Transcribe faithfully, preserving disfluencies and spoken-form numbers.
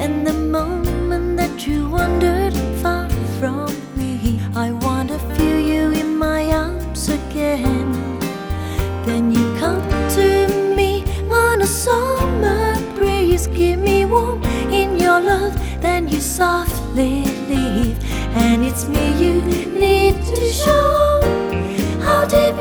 And the moment that you wandered far from me, I want to feel you in my arms again. Then you come to me on a summer breeze, give me warmth in your love, then you softly leave. And it's me you need to show how deep